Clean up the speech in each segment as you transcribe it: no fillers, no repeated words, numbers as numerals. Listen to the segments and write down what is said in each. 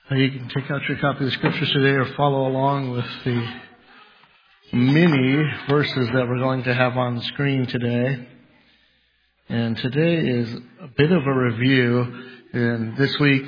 You can take out your copy of the scriptures today or follow along with the many verses that we're going to have on the screen today. And today is a bit of a review. And this week,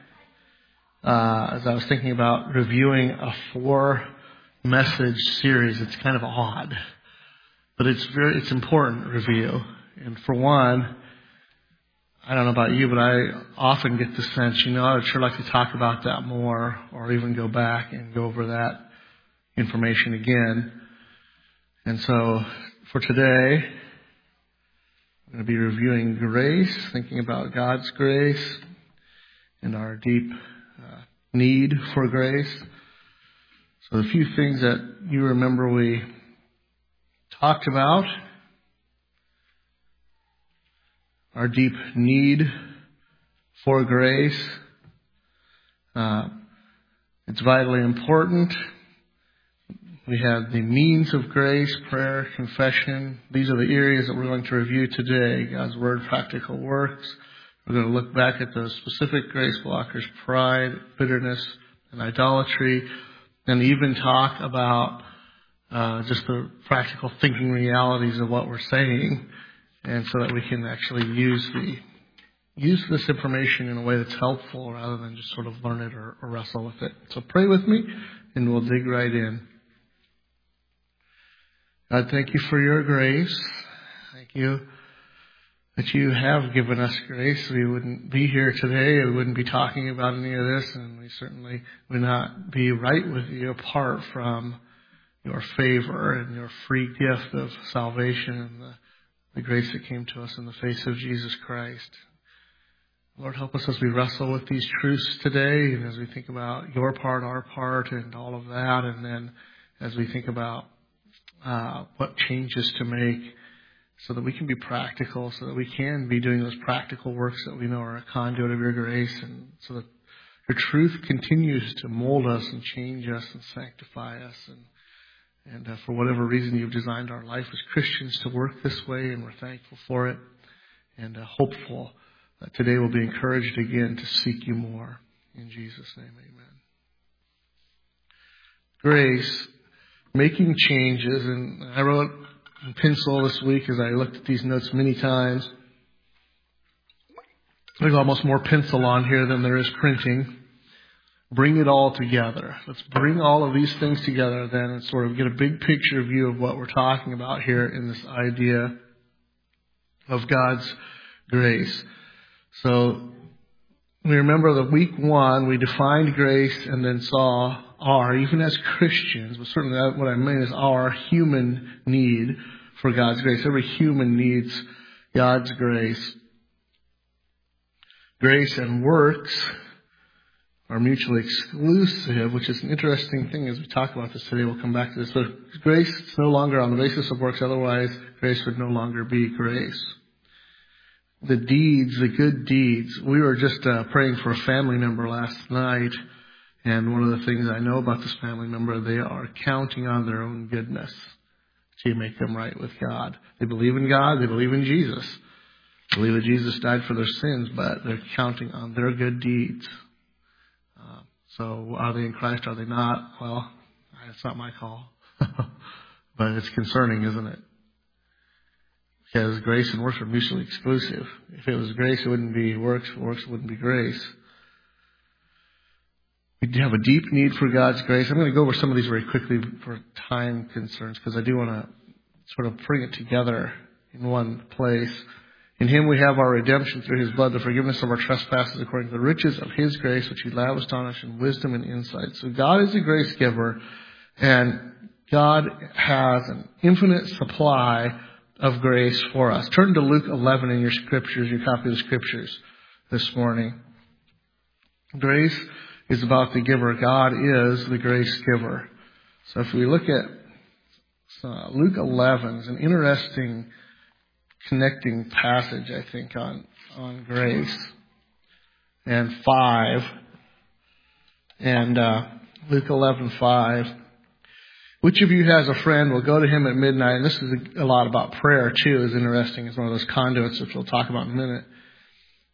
as I was thinking about reviewing a 4-message series, it's kind of odd. But it's important review. And for one, I don't know about you, but I often get the sense, I'd sure like to talk about that more, or even go back and go over that information again. And so for today, I'm going to be reviewing grace, thinking about God's grace and our deep need for grace. So a few things that you remember we talked about: our deep need for grace. It's vitally important. We have the means of grace, prayer, confession. These are the areas that we're going to review today. God's Word, practical works. We're going to look back at those specific grace blockers: pride, bitterness, and idolatry, and even talk about just the practical thinking realities of what we're saying, and so that we can actually use this information in a way that's helpful rather than just sort of learn it or wrestle with it. So pray with me, and we'll dig right in. God, thank you for your grace. Thank you that you have given us grace. We wouldn't be here today. We wouldn't be talking about any of this, and we certainly would not be right with you apart from your favor and your free gift of salvation and the grace that came to us in the face of Jesus Christ. Lord, help us as we wrestle with these truths today, and as we think about your part, our part, and all of that, and then as we think about what changes to make so that we can be practical, so that we can be doing those practical works that we know are a conduit of your grace, and so that your truth continues to mold us and change us and sanctify us. And for whatever reason, you've designed our life as Christians to work this way, and we're thankful for it, and hopeful that today we'll be encouraged again to seek you more. In Jesus' name, amen. Grace, making changes, and I wrote in pencil this week as I looked at these notes many times. There's almost more pencil on here than there is printing. Bring it all together. Let's bring all of these things together then and sort of get a big picture view of what we're talking about here in this idea of God's grace. So we remember that week 1 we defined grace and then saw even as Christians, but certainly what I mean is our human need for God's grace. Every human needs God's grace. Grace and works are mutually exclusive, which is an interesting thing as we talk about this today. We'll come back to this. But grace is no longer on the basis of works. Otherwise, grace would no longer be grace. The deeds, the good deeds. We were just praying for a family member last night. And one of the things I know about this family member, they are counting on their own goodness to make them right with God. They believe in God. They believe in Jesus. They believe that Jesus died for their sins, but they're counting on their good deeds. So are they in Christ? Are they not? Well, it's not my call. But it's concerning, isn't it? Because grace and works are mutually exclusive. If it was grace, it wouldn't be works. Works wouldn't be grace. We have a deep need for God's grace. I'm going to go over some of these very quickly for time concerns, because I do want to sort of bring it together in one place. In Him we have our redemption through His blood, the forgiveness of our trespasses according to the riches of His grace, which He lavished on us in wisdom and insight. So God is a grace giver, and God has an infinite supply of grace for us. Turn to Luke 11 in your scriptures, your copy of the scriptures this morning. Grace is about the giver. God is the grace giver. So if we look at Luke 11, it's an interesting connecting passage, I think, on grace. And 5. And Luke 11:5. Which of you has a friend will go to him at midnight? And this is a lot about prayer, too, is interesting. It's one of those conduits, which we'll talk about in a minute.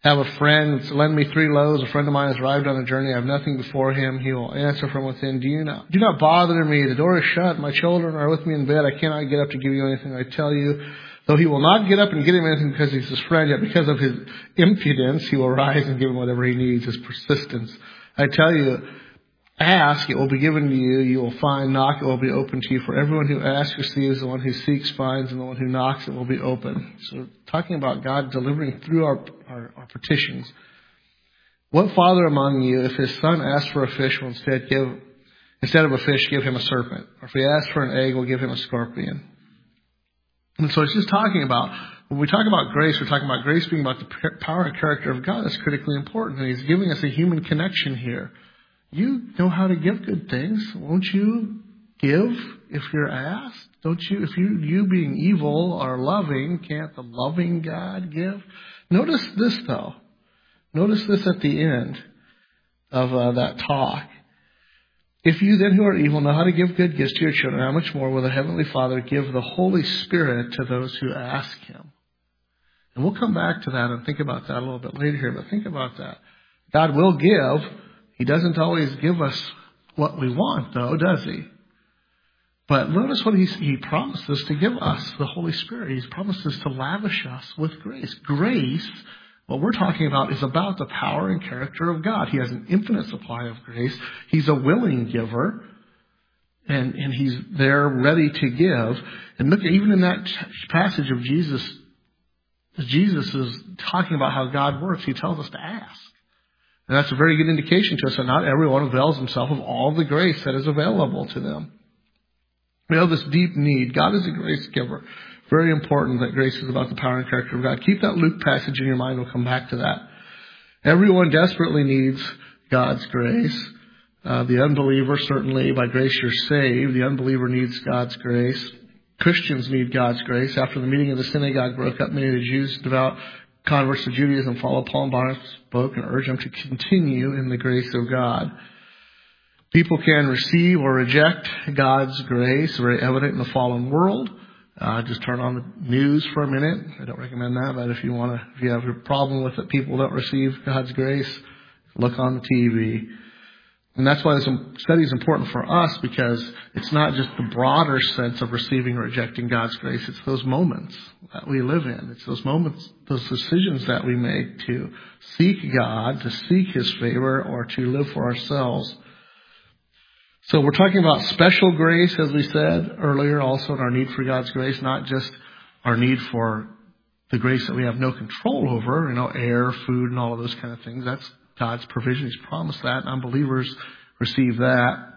have a friend lend me 3 loaves. A friend of mine has arrived on a journey. I have nothing before him. He will answer from within. Do not bother me. The door is shut. My children are with me in bed. I cannot get up to give you anything. I tell you, though he will not get up and get him anything because he's his friend, yet because of his impudence, he will rise and give him whatever he needs, his persistence. I tell you, ask, it will be given to you. You will find, knock, it will be open to you. For everyone who asks receives, the one who seeks finds, and the one who knocks, it will be open. So talking about God delivering through our petitions. What father among you, if his son asks for a fish, will instead of a fish, give him a serpent? Or if he asks for an egg, will give him a scorpion? And so it's just talking about, when we talk about grace, we're talking about grace being about the power and character of God. That's critically important. And he's giving us a human connection here. You know how to give good things. Won't you give if you're asked? Don't you, if you being evil or loving, can't the loving God give? Notice this though. Notice this at the end of that talk. If you then who are evil know how to give good gifts to your children, how much more will the Heavenly Father give the Holy Spirit to those who ask Him? And we'll come back to that and think about that a little bit later here, but think about that. God will give. He doesn't always give us what we want, though, does He? But notice what He promises to give us, the Holy Spirit. He promises to lavish us with grace. Grace, what we're talking about, is about the power and character of God. He has an infinite supply of grace. He's a willing giver, and He's there ready to give. And look, even in that passage of Jesus is talking about how God works. He tells us to ask. And that's a very good indication to us that not everyone avails himself of all the grace that is available to them. We have this deep need. God is a grace giver. Very important that grace is about the power and character of God. Keep that Luke passage in your mind. We'll come back to that. Everyone desperately needs God's grace. The unbeliever, certainly, by grace you're saved. The unbeliever needs God's grace. Christians need God's grace. After the meeting of the synagogue broke up, many of the Jews, devout converts to Judaism, followed Paul and Barnabas, spoke and urged them to continue in the grace of God. People can receive or reject God's grace, very evident in the fallen world. Just turn on the news for a minute. I don't recommend that, but if you have a problem with it, people don't receive God's grace, look on the TV. And that's why this study is important for us, because it's not just the broader sense of receiving or rejecting God's grace. It's those moments that we live in. It's those moments, those decisions that we make to seek God, to seek His favor, or to live for ourselves. So we're talking about special grace, as we said earlier, also in our need for God's grace, not just our need for the grace that we have no control over, air, food, and all of those kind of things. That's God's provision. He's promised that. Unbelievers receive that.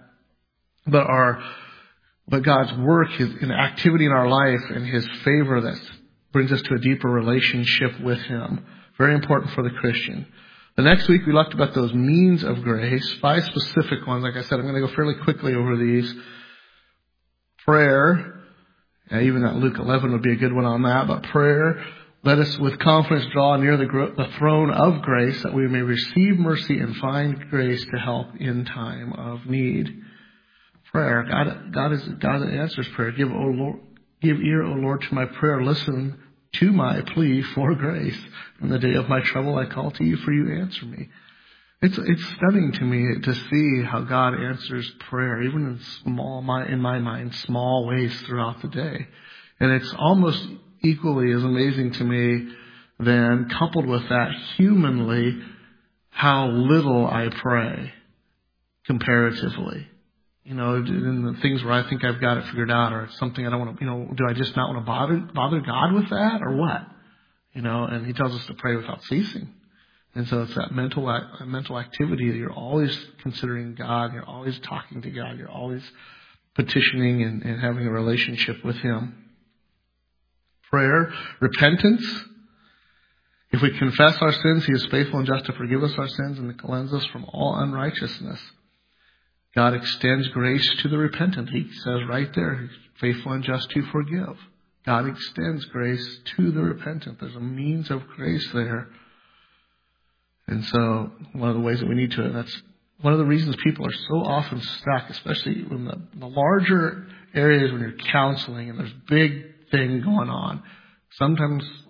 But God's work, His activity in our life, and His favor that brings us to a deeper relationship with Him. Very important for the Christian. The next week we looked about those means of grace, 5 specific ones. Like I said, I'm going to go fairly quickly over these. Prayer, even that Luke 11 would be a good one on that, but prayer, let us with confidence draw near the throne of grace, that we may receive mercy and find grace to help in time of need. Prayer, God answers prayer. Give ear, O Lord, to my prayer. Listen to my plea for grace. In the day of my trouble, I call to you, for you answer me. It's stunning to me to see how God answers prayer, even in my mind, small ways throughout the day. And it's almost equally as amazing to me then, coupled with that humanly, how little I pray comparatively. In the things where I think I've got it figured out, or it's something I don't want to, do I just not want to bother God with that, or what? And He tells us to pray without ceasing. And so it's that mental activity that you're always considering God, you're always talking to God, you're always petitioning and having a relationship with Him. Prayer, repentance. If we confess our sins, He is faithful and just to forgive us our sins and to cleanse us from all unrighteousness. God extends grace to the repentant. He says right there, He's faithful and just to forgive. God extends grace to the repentant. There's a means of grace there. And so one of the ways that we need to, that's one of the reasons people are so often stuck, especially in the larger areas when you're counseling and there's big thing going on. Sometimes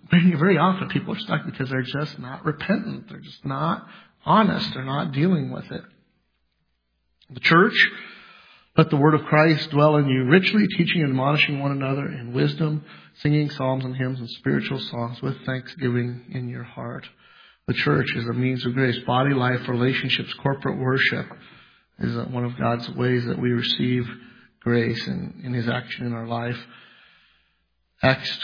very often people are stuck because they're just not repentant. They're just not honest. They're not dealing with it. The church, let the word of Christ dwell in you richly, teaching and admonishing one another in wisdom, singing psalms and hymns and spiritual songs with thanksgiving in your heart. The church is a means of grace. Body life, relationships, corporate worship is one of God's ways that we receive grace in His action in our life. Acts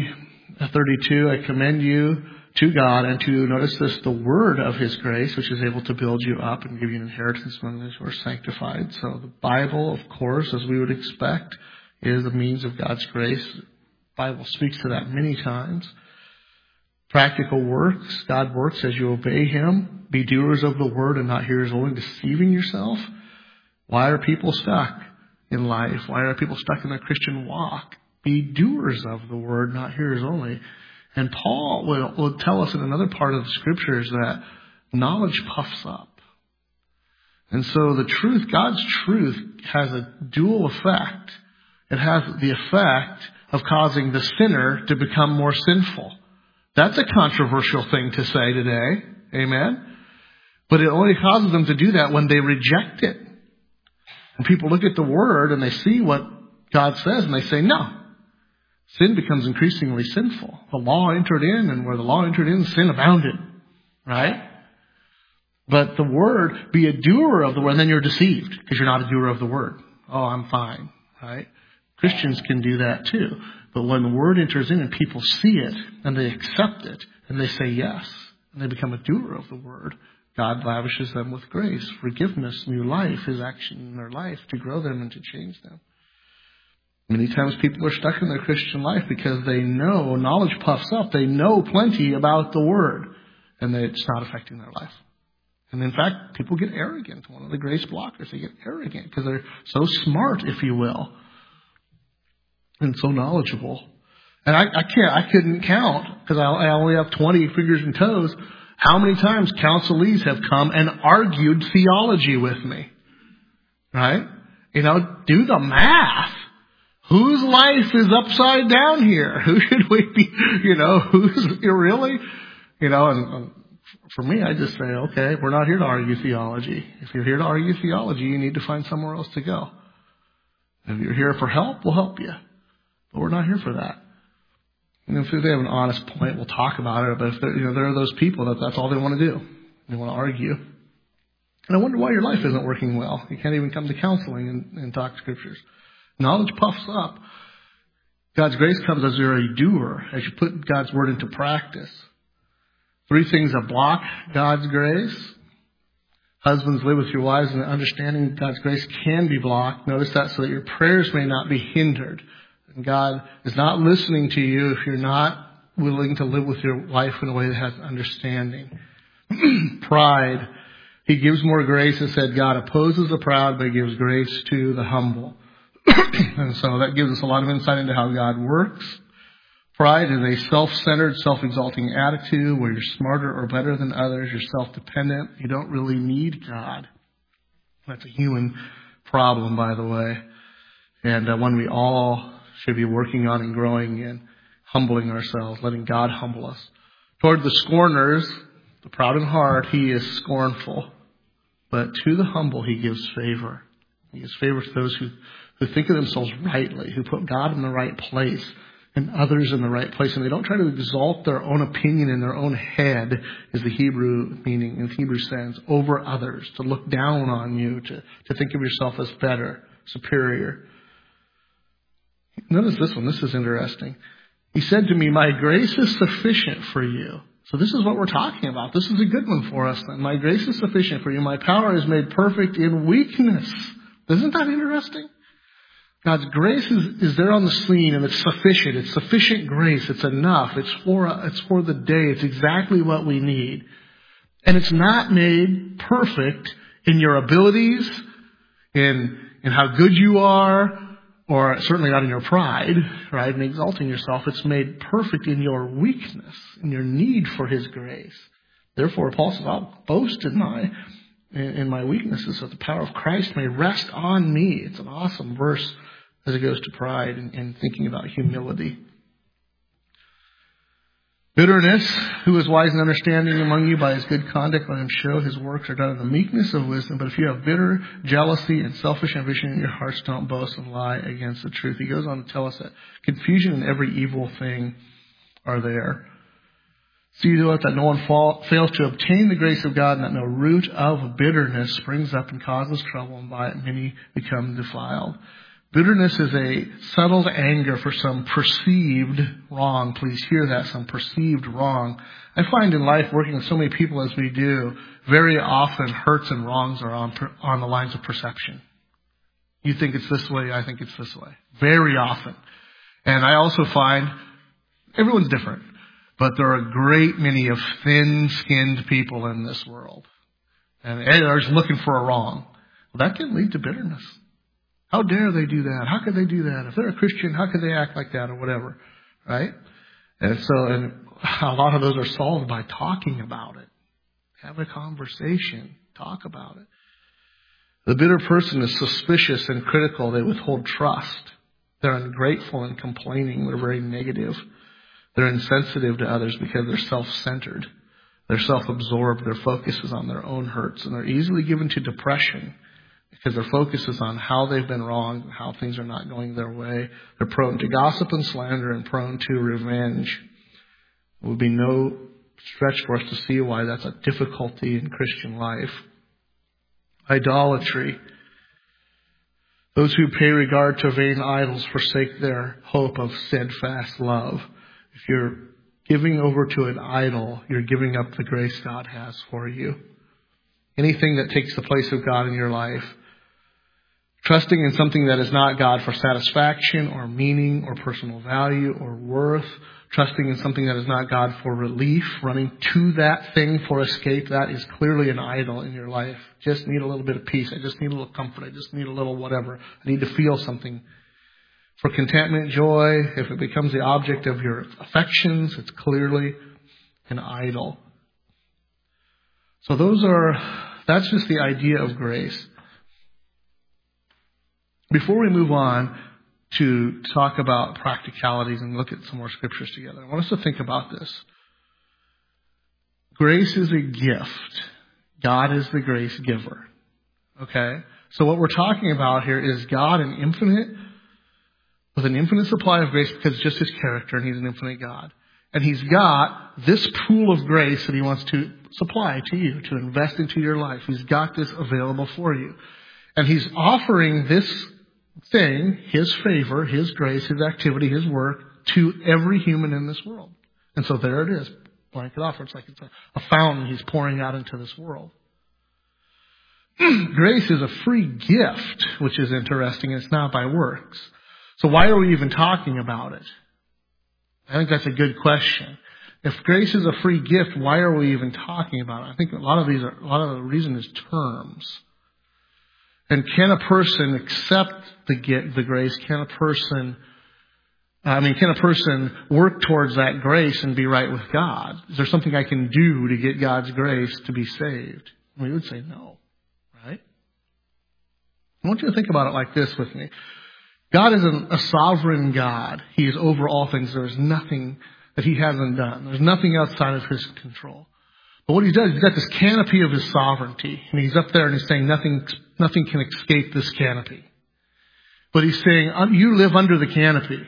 20:32, I commend you to God and to, notice this, the word of His grace, which is able to build you up and give you an inheritance among those who are sanctified. So the Bible, of course, as we would expect, is a means of God's grace. The Bible speaks to that many times. Practical works. God works as you obey Him. Be doers of the word and not hearers only, deceiving yourself. Why are people stuck in life? Why are people stuck in their Christian walk? Be doers of the word, not hearers only. And Paul will tell us in another part of the scriptures that knowledge puffs up. And so the truth, God's truth, has a dual effect. It has the effect of causing the sinner to become more sinful. That's a controversial thing to say today. Amen? But it only causes them to do that when they reject it. And people look at the word and they see what God says and they say, no. Sin becomes increasingly sinful. The law entered in, and where the law entered in, sin abounded. Right? But the word, be a doer of the word, and then you're deceived because you're not a doer of the word. Oh, I'm fine. Right? Christians can do that too. But when the word enters in and people see it, and they accept it, and they say yes, and they become a doer of the word, God lavishes them with grace, forgiveness, new life, His action in their life to grow them and to change them. Many times people are stuck in their Christian life because they know, knowledge puffs up, they know plenty about the Word, and it's not affecting their life. And in fact, people get arrogant. One of the grace blockers, they get arrogant because they're so smart, if you will, and so knowledgeable. And I couldn't count, because I only have 20 fingers and toes, how many times counselees have come and argued theology with me. Right? Do the math. Whose life is upside down here? Who should we be, who's really? And for me, I just say, okay, we're not here to argue theology. If you're here to argue theology, you need to find somewhere else to go. If you're here for help, we'll help you. But we're not here for that. And if they have an honest point, we'll talk about it. But if there are those people that's all they want to do. They want to argue. And I wonder why your life isn't working well. You can't even come to counseling and talk scriptures. Knowledge puffs up. God's grace comes as you're a doer, as you put God's word into practice. 3 things that block God's grace. Husbands, live with your wives, and understanding God's grace can be blocked. Notice that, so that your prayers may not be hindered. And God is not listening to you if you're not willing to live with your wife in a way that has understanding. Pride. He gives more grace. It said God opposes the proud, but gives grace to the humble. And so that gives us a lot of insight into how God works. Pride is a self-centered, self-exalting attitude where you're smarter or better than others. You're self-dependent. You don't really need God. That's a human problem, by the way. And one we all should be working on and growing in, humbling ourselves, letting God humble us. Toward the scorners, the proud in heart, He is scornful. But to the humble, He gives favor. He gives favor to those who think of themselves rightly, who put God in the right place and others in the right place. And they don't try to exalt their own opinion in their own head, is the Hebrew meaning, in Hebrew sense, over others, to look down on you, to think of yourself as better, superior. Notice this one. This is interesting. He said to me, my grace is sufficient for you. So this is what we're talking about. This is a good one for us then. My grace is sufficient for you. My power is made perfect in weakness. Isn't that interesting? God's grace is there on the scene, and it's sufficient. It's sufficient grace. It's enough. It's for the day. It's exactly what we need. And it's not made perfect in your abilities, in how good you are, or certainly not in your pride, right? In exalting yourself. It's made perfect in your weakness, in your need for His grace. Therefore, Paul says, I'll boast in my weaknesses, so the power of Christ may rest on me. It's an awesome verse as it goes to pride and thinking about humility. Bitterness, who is wise and understanding among you? By his good conduct let him show his works are done in the meekness of wisdom. But if you have bitter jealousy and selfish ambition in your hearts, don't boast and lie against the truth. He goes on to tell us that confusion and every evil thing are there. See to it that no one fails to obtain the grace of God, and that no root of bitterness springs up and causes trouble, and by it many become defiled. Bitterness is a settled anger for some perceived wrong. Please hear that, some perceived wrong. I find in life, working with so many people as we do, very often hurts and wrongs are on the lines of perception. You think it's this way, I think it's this way. Very often. And I also find everyone's different, but there are a great many of thin-skinned people in this world. And they're just looking for a wrong. Well, that can lead to bitterness. How dare they do that? How could they do that? If they're a Christian, how could they act like that or whatever? Right? And a lot of those are solved by talking about it. Have a conversation. Talk about it. The bitter person is suspicious and critical. They withhold trust. They're ungrateful and complaining. They're very negative. They're insensitive to others because they're self-centered. They're self-absorbed. Their focus is on their own hurts. And they're easily given to depression, because their focus is on how they've been wrong, how things are not going their way. They're prone to gossip and slander and prone to revenge. It would be no stretch for us to see why that's a difficulty in Christian life. Idolatry. Those who pay regard to vain idols forsake their hope of steadfast love. If you're giving over to an idol, you're giving up the grace God has for you. Anything that takes the place of God in your life, trusting in something that is not God for satisfaction or meaning or personal value or worth, trusting in something that is not God for relief, running to that thing for escape, that is clearly an idol in your life. Just need a little bit of peace. I just need a little comfort. I just need a little whatever. I need to feel something. For contentment, joy, if it becomes the object of your affections, it's clearly an idol. So that's just the idea of grace. Before we move on to talk about practicalities and look at some more scriptures together, I want us to think about this. Grace is a gift. God is the grace giver. Okay? So what we're talking about here is God with an infinite supply of grace, because it's just his character, and he's an infinite God. And he's got this pool of grace that he wants to supply to you, to invest into your life. He's got this available for you. And he's offering this thing, his favor, his grace, his activity, his work, to every human in this world. And so there it is, blanket offer. It's like it's a fountain he's pouring out into this world. Grace is a free gift, which is interesting. It's not by works. So why are we even talking about it? I think that's a good question. If grace is a free gift, why are we even talking about it? I think a lot of the reason is terms. And can a person accept the grace? Can a person work towards that grace and be right with God? Is there something I can do to get God's grace to be saved? We would say no, right? I want you to think about it like this with me. God is a sovereign God. He is over all things. There is nothing that he hasn't done. There's nothing outside of his control. But what he does, he's got this canopy of his sovereignty. And he's up there and he's saying nothing can escape this canopy. But he's saying, you live under the canopy.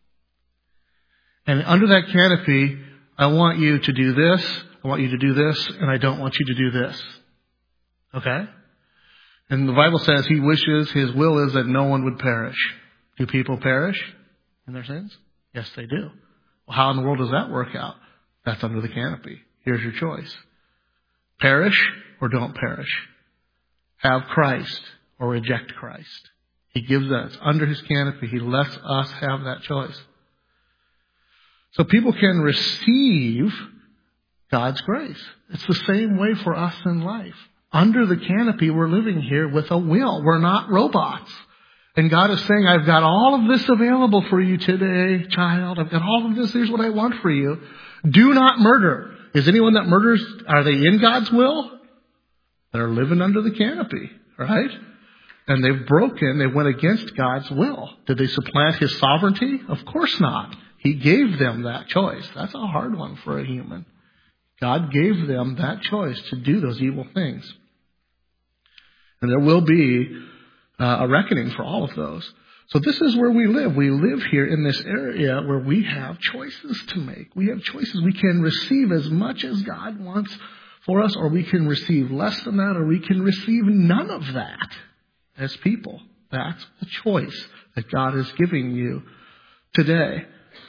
And under that canopy, I want you to do this, I want you to do this, and I don't want you to do this. Okay? And the Bible says he wishes, his will is that no one would perish. Do people perish in their sins? Yes, they do. Well, how in the world does that work out? That's under the canopy. Here's your choice. Perish or don't perish. Have Christ or reject Christ. He gives us under his canopy. He lets us have that choice. So people can receive God's grace. It's the same way for us in life. Under the canopy, we're living here with a will. We're not robots. And God is saying, I've got all of this available for you today, child. I've got all of this. Here's what I want for you. Do not murder. Is anyone that murders, are they in God's will? They're living under the canopy, right? And they went against God's will. Did they supplant his sovereignty? Of course not. He gave them that choice. That's a hard one for a human. God gave them that choice to do those evil things. And there will be a reckoning for all of those. So this is where we live. We live here in this area where we have choices to make. We have choices. We can receive as much as God wants for us, or we can receive less than that, or we can receive none of that as people. That's the choice that God is giving you today.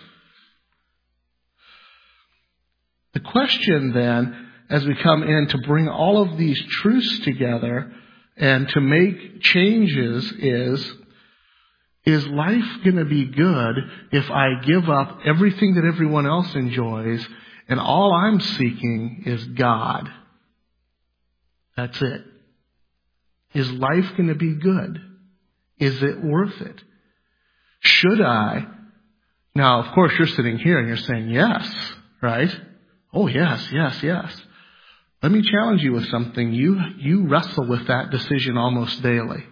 The question then, as we come in to bring all of these truths together and to make changes is life going to be good if I give up everything that everyone else enjoys and all I'm seeking is God? That's it. Is life going to be good? Is it worth it? Should I? Now, of course, you're sitting here and you're saying yes, right? Oh, yes, yes, yes. Let me challenge you with something. You wrestle with that decision almost daily.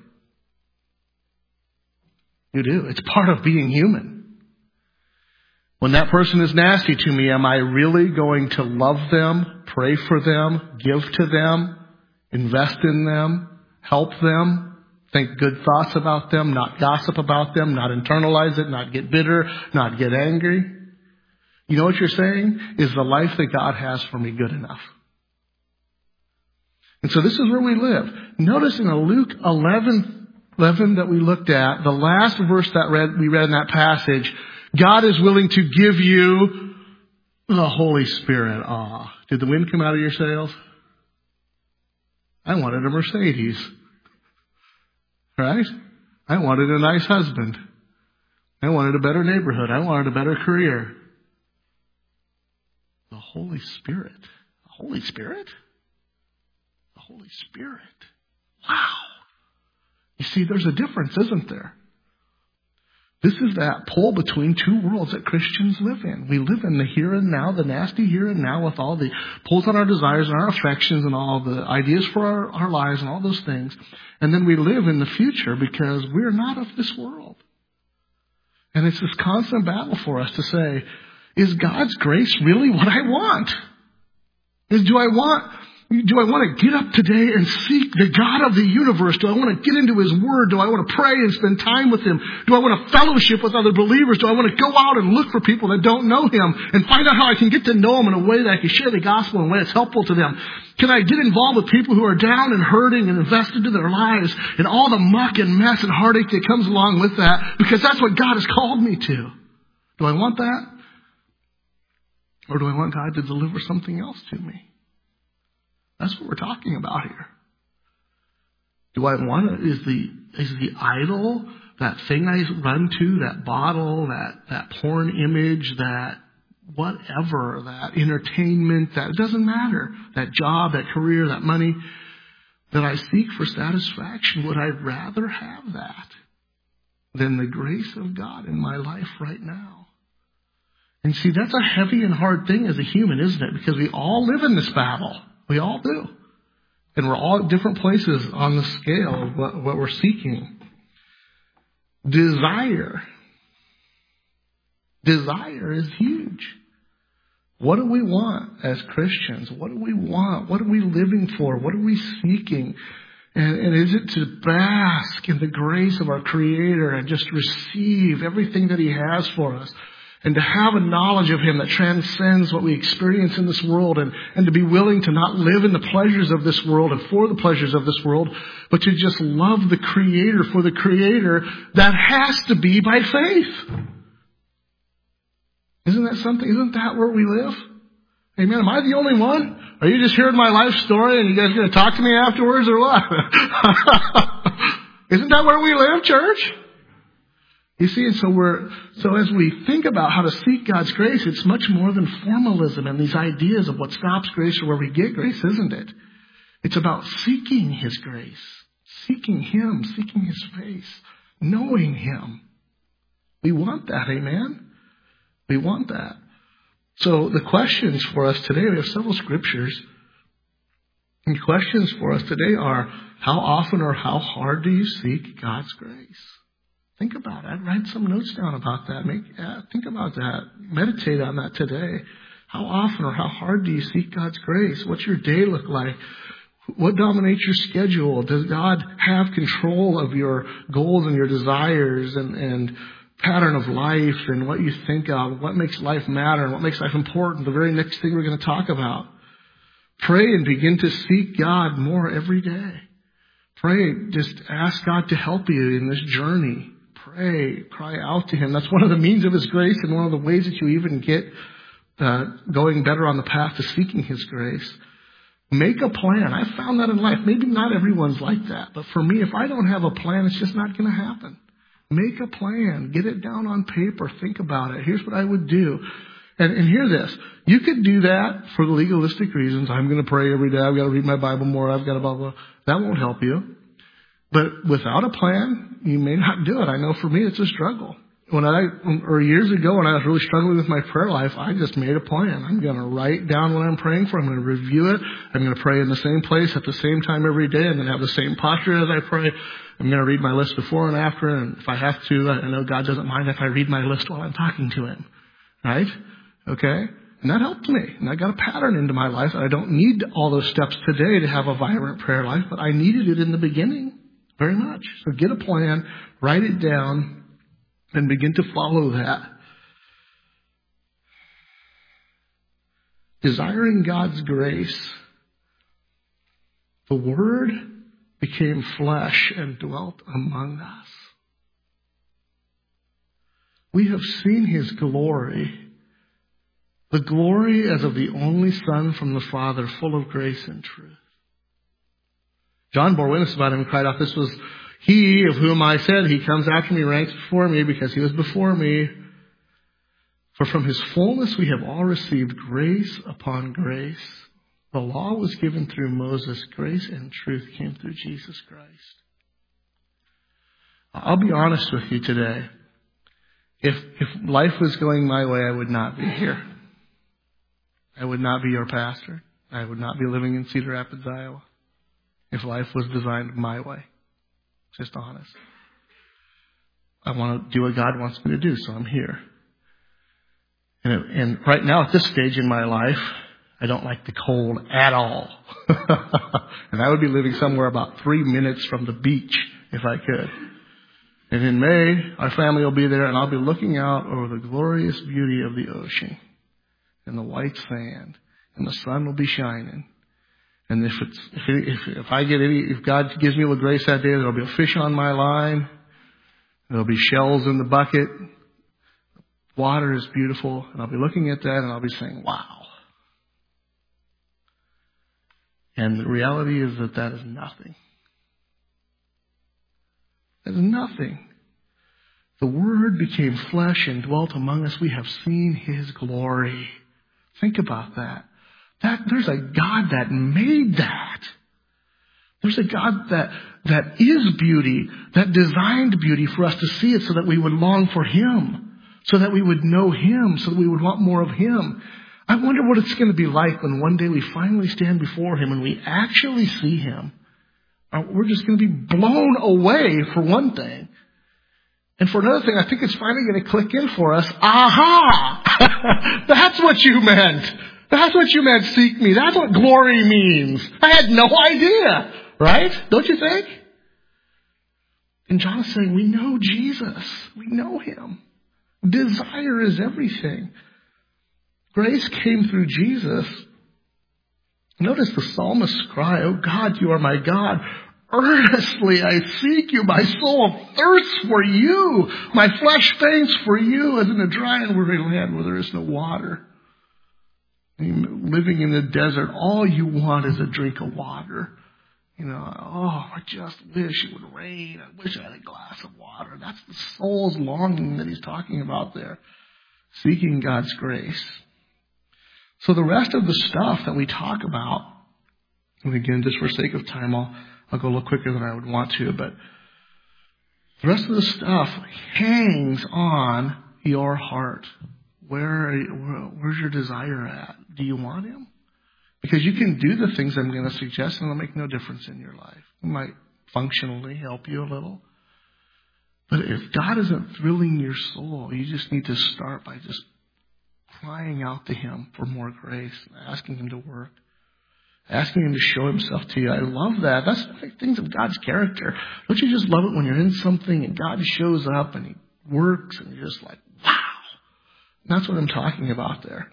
You do. It's part of being human. When that person is nasty to me, am I really going to love them, pray for them, give to them, invest in them, help them, think good thoughts about them, not gossip about them, not internalize it, not get bitter, not get angry? You know what you're saying? Is the life that God has for me good enough? And so this is where we live. Notice in Luke 11 that we looked at, the last verse that we read in that passage, God is willing to give you the Holy Spirit. Did the wind come out of your sails? I wanted a Mercedes. Right? I wanted a nice husband. I wanted a better neighborhood. I wanted a better career. The Holy Spirit. The Holy Spirit? The Holy Spirit. Wow. You see, there's a difference, isn't there? This is that pull between two worlds that Christians live in. We live in the here and now, the nasty here and now with all the pulls on our desires and our affections and all the ideas for our lives and all those things. And then we live in the future because we're not of this world. And it's this constant battle for us to say, is God's grace really what I want? Do I want to get up today and seek the God of the universe? Do I want to get into His Word? Do I want to pray and spend time with Him? Do I want to fellowship with other believers? Do I want to go out and look for people that don't know Him and find out how I can get to know Him in a way that I can share the gospel in a way that's helpful to them? Can I get involved with people who are down and hurting and invested in their lives and all the muck and mess and heartache that comes along with that? Because that's what God has called me to. Do I want that? Or do I want God to deliver something else to me? That's what we're talking about here. Do I want is the idol, that thing I run to, that bottle, that porn image, that whatever, that entertainment, that it doesn't matter, that job, that career, that money that I seek for satisfaction, would I rather have that than the grace of God in my life right now? And see, that's a heavy and hard thing as a human, isn't it? Because we all live in this battle. We all do. And we're all at different places on the scale of what we're seeking. Desire. Desire is huge. What do we want as Christians? What do we want? What are we living for? What are we seeking? And is it to bask in the grace of our Creator and just receive everything that He has for us? And to have a knowledge of Him that transcends what we experience in this world, and to be willing to not live in the pleasures of this world and for the pleasures of this world, but to just love the Creator for the Creator, that has to be by faith. Isn't that something? Isn't that where we live? Amen. Am I the only one? Are you just hearing my life story and you guys going to talk to me afterwards or what? Isn't that where we live, church? You see, and so as we think about how to seek God's grace, it's much more than formalism and these ideas of what stops grace or where we get grace, isn't it? It's about seeking His grace, seeking Him, seeking His face, knowing Him. We want that, amen? We want that. So the questions for us today, we have several scriptures. And the questions for us today are, how often or how hard do you seek God's grace? Think about it. Write some notes down about that. Think about that. Meditate on that today. How often or how hard do you seek God's grace? What's your day look like? What dominates your schedule? Does God have control of your goals and your desires and pattern of life and what you think of, what makes life matter and what makes life important? The very next thing we're going to talk about. Pray and begin to seek God more every day. Pray. Just ask God to help you in this journey. Pray. Cry out to Him. That's one of the means of His grace and one of the ways that you even get going better on the path to seeking His grace. Make a plan. I found that in life. Maybe not everyone's like that. But for me, if I don't have a plan, it's just not going to happen. Make a plan. Get it down on paper. Think about it. Here's what I would do. And hear this. You could do that for the legalistic reasons. I'm going to pray every day. I've got to read my Bible more. I've got to blah, blah. That won't help you. But without a plan, you may not do it. I know for me, it's a struggle. Years ago when I was really struggling with my prayer life, I just made a plan. I'm going to write down what I'm praying for. I'm going to review it. I'm going to pray in the same place at the same time every day. I'm going to have the same posture as I pray. I'm going to read my list before and after. And if I have to, I know God doesn't mind if I read my list while I'm talking to Him. Right? Okay? And that helped me. And I got a pattern into my life. I don't need all those steps today to have a vibrant prayer life, but I needed it in the beginning very much. So get a plan, write it down, and begin to follow that. Desiring God's grace, the Word became flesh and dwelt among us. We have seen His glory, the glory as of the only Son from the Father, full of grace and truth. John bore witness about Him and cried out, "This was He of whom I said, He comes after me, ranks before me, because He was before me. For from His fullness we have all received grace upon grace. The law was given through Moses. Grace and truth came through Jesus Christ." I'll be honest with you today. If life was going my way, I would not be here. I would not be your pastor. I would not be living in Cedar Rapids, Iowa, if life was designed my way. Just honest. I want to do what God wants me to do, so I'm here. And right now, at this stage in my life, I don't like the cold at all. And I would be living somewhere about 3 minutes from the beach if I could. And in May, our family will be there, and I'll be looking out over the glorious beauty of the ocean and the white sand, and the sun will be shining. And if God gives me a little grace that day, there'll be a fish on my line. There'll be shells in the bucket. Water is beautiful. And I'll be looking at that and I'll be saying, wow. And the reality is that is nothing. That is nothing. The Word became flesh and dwelt among us. We have seen His glory. Think about that. There's a God that made that. There's a God that is beauty, that designed beauty for us to see it so that we would long for Him, so that we would know Him, so that we would want more of Him. I wonder what it's going to be like when one day we finally stand before Him and we actually see Him. We're just going to be blown away for one thing. And for another thing, I think it's finally going to click in for us. Aha! That's what you meant. That's what you meant, seek me. That's what glory means. I had no idea. Right? Don't you think? And John is saying, we know Jesus. We know Him. Desire is everything. Grace came through Jesus. Notice the psalmist's cry, "Oh God, you are my God. Earnestly I seek you. My soul thirsts for you. My flesh faints for you as in a dry and weary land where there is no water." Living in the desert, all you want is a drink of water. I just wish it would rain. I wish I had a glass of water. That's the soul's longing that he's talking about there. Seeking God's grace. So the rest of the stuff that we talk about, and again, just for sake of time, I'll go a little quicker than I would want to, but the rest of the stuff hangs on your heart. Where's your desire at? Do you want Him? Because you can do the things I'm going to suggest and it'll make no difference in your life. It might functionally help you a little. But if God isn't thrilling your soul, you just need to start by just crying out to Him for more grace, and asking Him to work, asking Him to show Himself to you. I love that. That's like things of God's character. Don't you just love it when you're in something and God shows up and He works and you're just like, wow. And that's what I'm talking about there.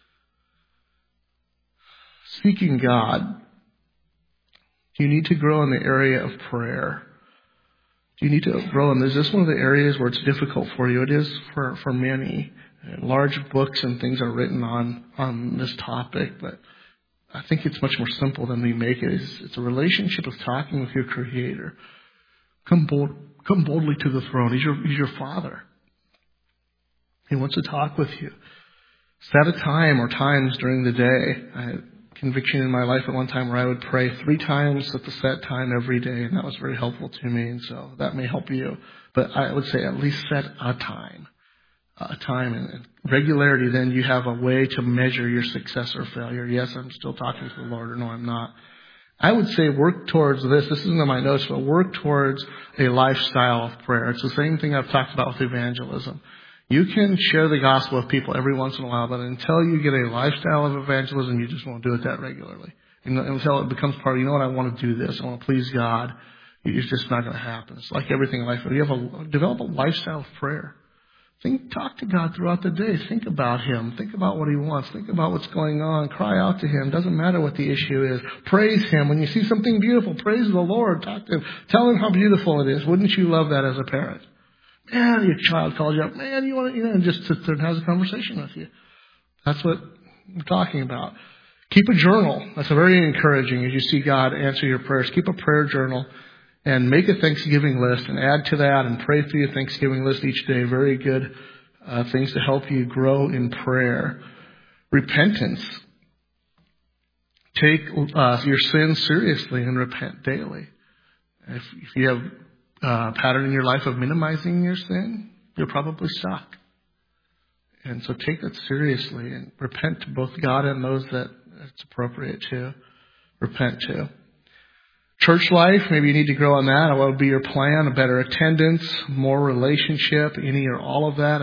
Seeking God. Do you need to grow in the area of prayer? Do you need to grow in this? Is this one of the areas where it's difficult for you? It is for many. Large books and things are written on this topic, but I think it's much more simple than we make it. It's a relationship of talking with your Creator. Come boldly to the throne. He's your Father. He wants to talk with you. Set a time or times during the day. I had conviction in my life at one time where I would pray 3 times at the set time every day, and that was very helpful to me, and so that may help you. But I would say at least set a time and regularity. Then you have a way to measure your success or failure. Yes, I'm still talking to the Lord, or no, I'm not. I would say work towards this. This isn't in my notes, but work towards a lifestyle of prayer. It's the same thing I've talked about with evangelism. You can share the gospel with people every once in a while, but until you get a lifestyle of evangelism, you just won't do it that regularly. Until it becomes part of, I want to do this, I want to please God, it's just not going to happen. It's like everything in life. You develop a lifestyle of prayer. Talk to God throughout the day. Think about Him. Think about what He wants. Think about what's going on. Cry out to Him. Doesn't matter what the issue is. Praise Him. When you see something beautiful, praise the Lord. Talk to Him. Tell Him how beautiful it is. Wouldn't you love that as a parent? Man, your child calls you up. Man, you want to, and just sits there and has a conversation with you. That's what we're talking about. Keep a journal. That's very encouraging as you see God answer your prayers. Keep a prayer journal and make a Thanksgiving list and add to that and pray through your Thanksgiving list each day. Very good things to help you grow in prayer. Repentance. Take your sins seriously and repent daily. If you have a pattern in your life of minimizing your sin, you're probably stuck. And so take that seriously and repent to both God and those that it's appropriate to repent to. Church life, maybe you need to grow on that. What would be your plan? A better attendance, more relationship, any or all of that.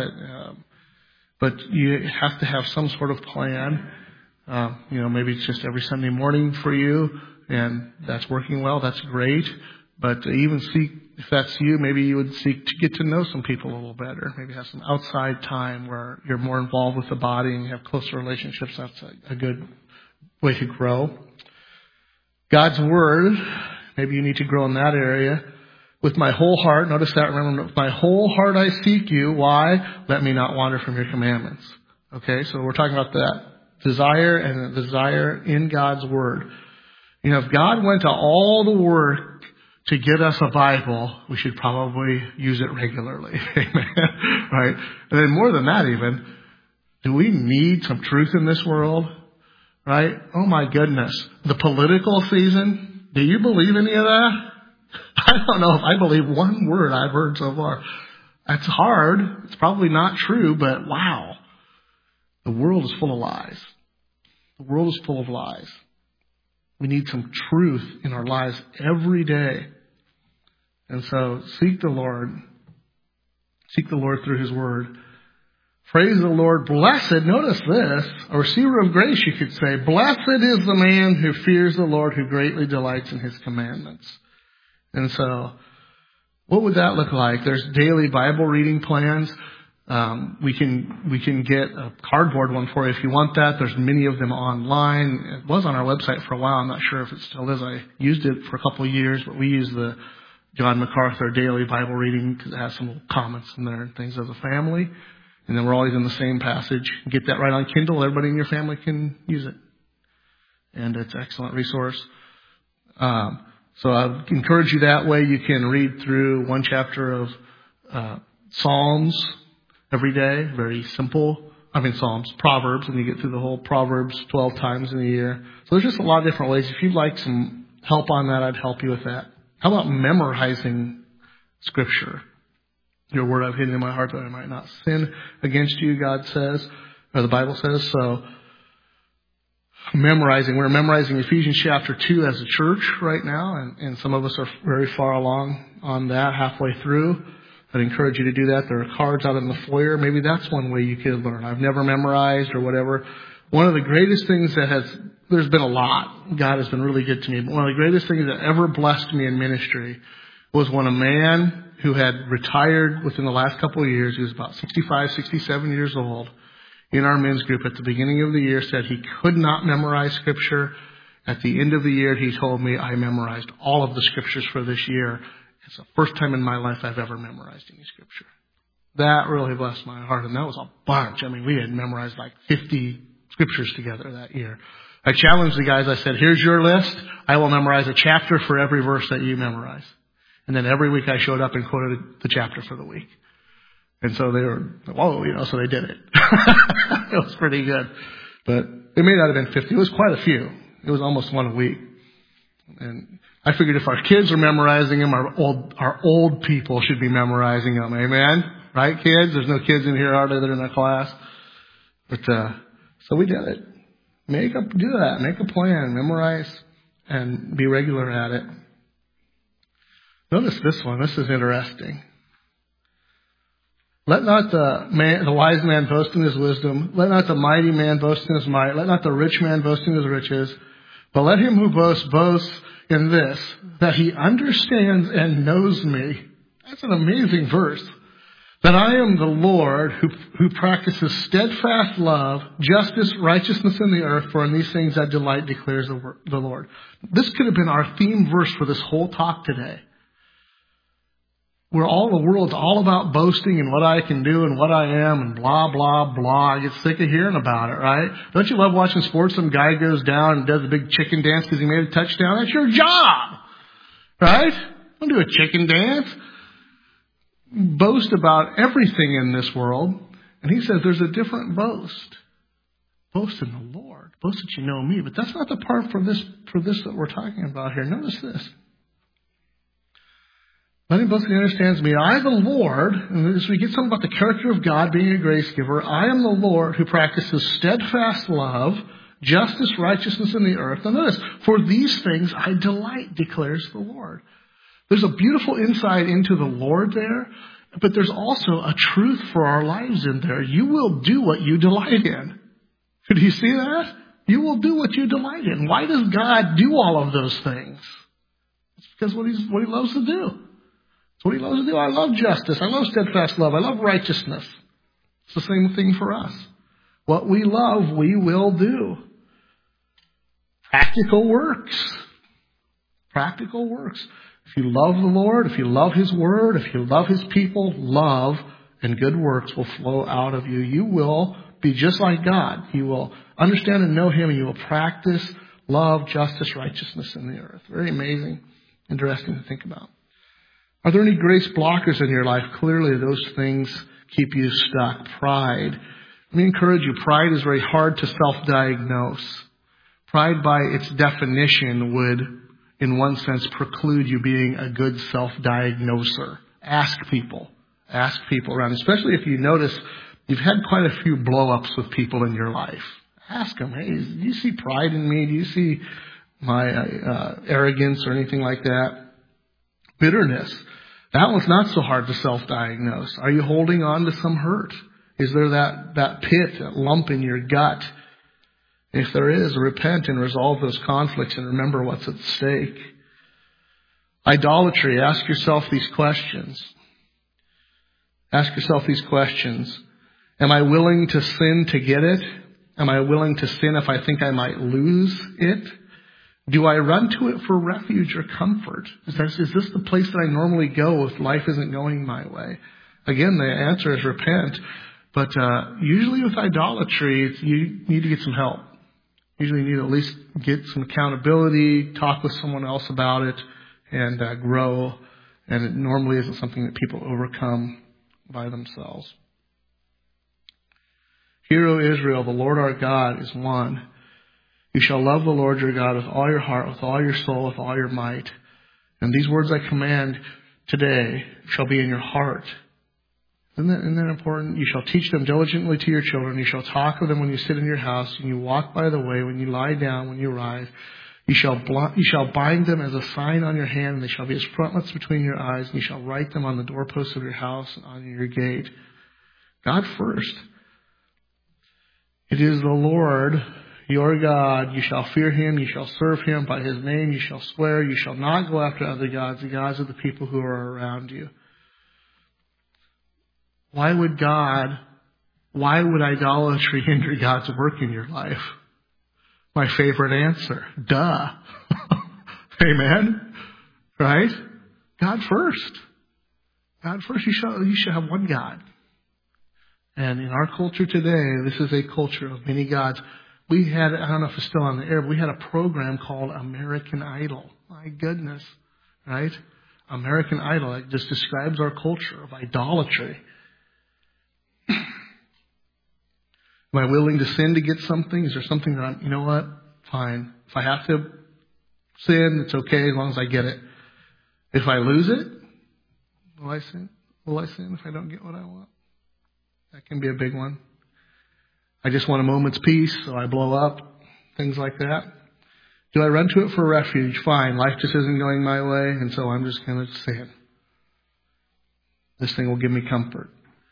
But you have to have some sort of plan. Maybe it's just every Sunday morning for you, and that's working well. That's great. But even seek, if that's you, maybe you would seek to get to know some people a little better. Maybe have some outside time where you're more involved with the body and you have closer relationships. That's a good way to grow. God's Word, maybe you need to grow in that area. With my whole heart, notice that, remember, with my whole heart I seek you. Why? Let me not wander from your commandments. Okay, so we're talking about that desire and the desire in God's Word. If God went to all the work to get us a Bible, we should probably use it regularly. Amen. Right? And then more than that even, do we need some truth in this world? Right? Oh my goodness. The political season, do you believe any of that? I don't know if I believe one word I've heard so far. That's hard. It's probably not true, but wow. The world is full of lies. The world is full of lies. We need some truth in our lives every day. And so seek the Lord. Seek the Lord through His Word. Praise the Lord. Blessed, notice this, a receiver of grace, you could say. Blessed is the man who fears the Lord, who greatly delights in His commandments. And so, what would that look like? There's daily Bible reading plans. We can get a cardboard one for you if you want that. There's many of them online. It was on our website for a while. I'm not sure if it still is. I used it for a couple of years, but we use the John MacArthur daily Bible reading because it has some little comments in there and things as a family. And then we're always in the same passage. Get that right on Kindle. Everybody in your family can use it. And it's an excellent resource. So I encourage you that way. You can read through one chapter of Psalms every day. Very simple. Psalms, Proverbs, and you get through the whole Proverbs 12 times in a year. So there's just a lot of different ways. If you'd like some help on that, I'd help you with that. How about memorizing Scripture? Your word I've hidden in my heart that I might not sin against you, God says, or the Bible says. So we're memorizing Ephesians chapter 2 as a church right now, and some of us are very far along on that, halfway through. I'd encourage you to do that. There are cards out in the foyer. Maybe that's one way you could learn. I've never memorized or whatever. One of the greatest things there's been a lot. God has been really good to me. But one of the greatest things that ever blessed me in ministry was when a man who had retired within the last couple of years, he was about 65, 67 years old, in our men's group at the beginning of the year said he could not memorize Scripture. At the end of the year, he told me, I memorized all of the Scriptures for this year. It's the first time in my life I've ever memorized any Scripture. That really blessed my heart, and that was a bunch. I mean, we had memorized like 50 Scriptures together that year. I challenged the guys. I said, here's your list. I will memorize a chapter for every verse that you memorize. And then every week I showed up and quoted the chapter for the week. And so they were, whoa, so they did it. It was pretty good. But it may not have been 50. It was quite a few. It was almost one a week. And I figured if our kids are memorizing them, our old people should be memorizing them. Amen? Right, kids? There's no kids in here, are there, that are in that class? But, so we did it. Do that. Make a plan. Memorize and be regular at it. Notice this one. This is interesting. Let not the wise man boast in his wisdom. Let not the mighty man boast in his might. Let not the rich man boast in his riches. But let him who boasts boast in this, that he understands and knows me. That's an amazing verse. That I am the Lord who practices steadfast love, justice, righteousness in the earth, for in these things I delight, declares the Lord. This could have been our theme verse for this whole talk today. Where all the world's all about boasting and what I can do and what I am and blah, blah, blah. I get sick of hearing about it, right? Don't you love watching sports? Some guy goes down and does a big chicken dance because he made a touchdown. That's your job, right? Don't do a chicken dance. Boast about everything in this world. And he says there's a different boast. Boast in the Lord. Boast that you know me. But that's not the part for this that we're talking about here. Notice this. Let him boast that he understands me. I, the Lord, and as we get something about the character of God being a grace giver, I am the Lord who practices steadfast love, justice, righteousness in the earth. And notice, for these things I delight, declares the Lord. There's a beautiful insight into the Lord there, but there's also a truth for our lives in there. You will do what you delight in. Could you see that? You will do what you delight in. Why does God do all of those things? It's because what he loves to do. It's what he loves to do. I love justice. I love steadfast love. I love righteousness. It's the same thing for us. What we love, we will do. Practical works. Practical works. If you love the Lord, if you love His Word, if you love His people, love and good works will flow out of you. You will be just like God. You will understand and know Him, and you will practice love, justice, righteousness in the earth. Very amazing. Interesting to think about. Are there any grace blockers in your life? Clearly, those things keep you stuck. Pride. Let me encourage you. Pride is very hard to self-diagnose. Pride, by its definition, would, in one sense, preclude you being a good self-diagnoser. Ask people around, especially if you notice you've had quite a few blow-ups with people in your life. Ask them, hey, do you see pride in me? Do you see my arrogance or anything like that? Bitterness. That one's not so hard to self-diagnose. Are you holding on to some hurt? Is there that pit, that lump in your gut? If there is, repent and resolve those conflicts and remember what's at stake. Idolatry. Ask yourself these questions. Ask yourself these questions. Am I willing to sin to get it? Am I willing to sin if I think I might lose it? Do I run to it for refuge or comfort? Is this the place that I normally go if life isn't going my way? Again, the answer is repent. But usually with idolatry, you need to get some help. Usually you need to at least get some accountability, talk with someone else about it, and grow. And it normally isn't something that people overcome by themselves. Hear, O Israel, the Lord our God is one. You shall love the Lord your God with all your heart, with all your soul, with all your might. And these words I command today shall be in your heart. Isn't that important? You shall teach them diligently to your children. You shall talk of them when you sit in your house, and you walk by the way, when you lie down, when you rise. You shall bind them as a sign on your hand, and they shall be as frontlets between your eyes, and you shall write them on the doorposts of your house and on your gate. God first. It is the Lord, your God. You shall fear him. You shall serve him. By his name you shall swear. You shall not go after other gods, the gods of the people who are around you. Why would idolatry hinder God's work in your life? My favorite answer. Duh. Amen? Right? God first. God first. You shall have one God. And in our culture today, this is a culture of many gods. We had, I don't know if it's still on the air, but we had a program called American Idol. My goodness. Right? American Idol. It just describes our culture of idolatry. Am I willing to sin to get something? Is there something that I'm, you know what? Fine. If I have to sin, it's okay as long as I get it. If I lose it, will I sin? Will I sin if I don't get what I want? That can be a big one. I just want a moment's peace, so I blow up. Things like that. Do I run to it for refuge? Fine. Life just isn't going my way, and so I'm just going to sin. This thing will give me comfort.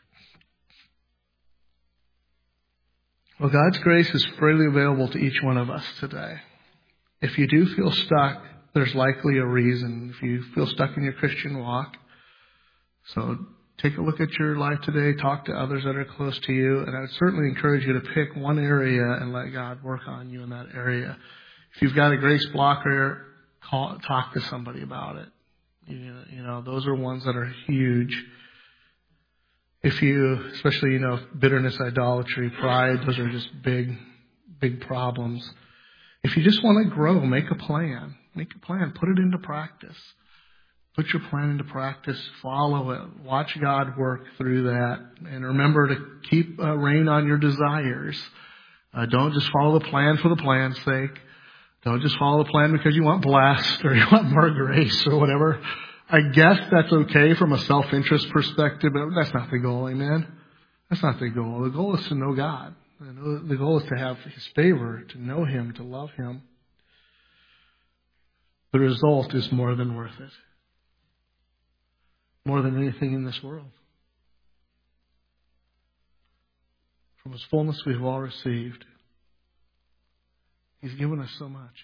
Well, God's grace is freely available to each one of us today. If you do feel stuck, there's likely a reason. If you feel stuck in your Christian walk, so take a look at your life today. Talk to others that are close to you. And I would certainly encourage you to pick one area and let God work on you in that area. If you've got a grace blocker, talk to somebody about it. You know, those are ones that are huge. If you, especially, bitterness, idolatry, pride, those are just big problems. If you just want to grow, make a plan. Make a plan. Put it into practice. Put your plan into practice. Follow it. Watch God work through that. And remember to keep rein on your desires. Don't just follow the plan for the plan's sake. Don't just follow the plan because you want blessed or you want more grace or whatever. I guess that's okay from a self-interest perspective, but that's not the goal, amen? That's not the goal. The goal is to know God. The goal is to have his favor, to know him, to love him. The result is more than worth it. More than anything in this world. From his fullness we've all received. He's given us so much.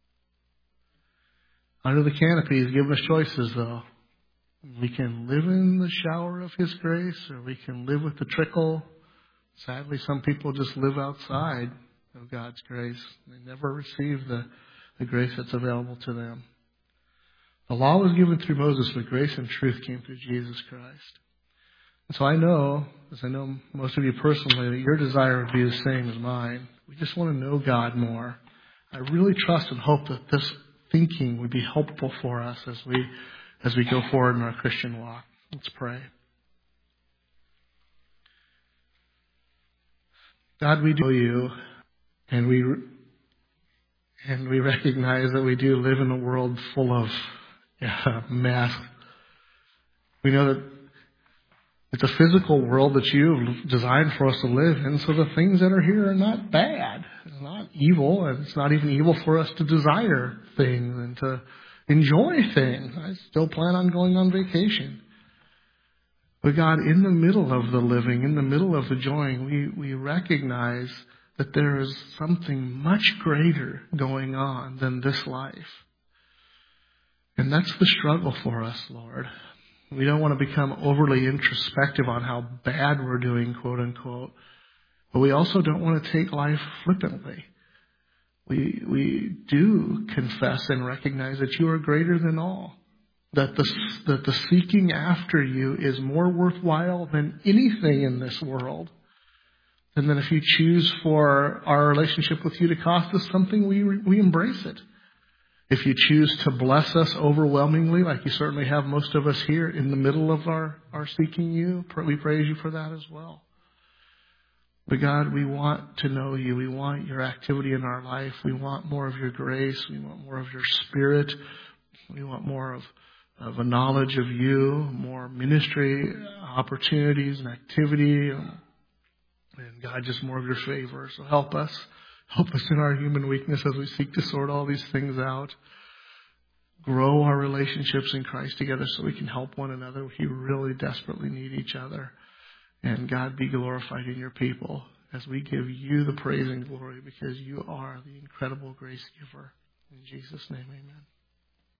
Under the canopy, he's given us choices, though. We can live in the shower of his grace, or we can live with the trickle. Sadly, some people just live outside of God's grace. They never receive the grace that's available to them. The law was given through Moses, but grace and truth came through Jesus Christ. And so I know, as I know most of you personally, that your desire would be the same as mine. We just want to know God more. I really trust and hope that this thinking would be helpful for us as we go forward in our Christian walk. Let's pray. God, we do you, and we recognize that we do live in a world full of mess. We know that it's a physical world that you've designed for us to live in, so the things that are here are not bad. It's not evil, and it's not even evil for us to desire things and to enjoy things. I still plan on going on vacation. But God, in the middle of the living, in the middle of the joying, we recognize that there is something much greater going on than this life. And that's the struggle for us, Lord. We don't want to become overly introspective on how bad we're doing, quote unquote. But we also don't want to take life flippantly. We do confess and recognize that you are greater than all. That the seeking after you is more worthwhile than anything in this world. And then if you choose for our relationship with you to cost us something, we embrace it. If you choose to bless us overwhelmingly, like you certainly have most of us here in the middle of our seeking you, we praise you for that as well. But God, we want to know you. We want your activity in our life. We want more of your grace. We want more of your spirit. We want more of a knowledge of you, more ministry opportunities and activity. And God, just more of your favor. So help us. Help us in our human weakness as we seek to sort all these things out. Grow our relationships in Christ together so we can help one another. We really desperately need each other. And God, be glorified in your people as we give you the praise and glory because you are the incredible grace giver. In Jesus' name, amen.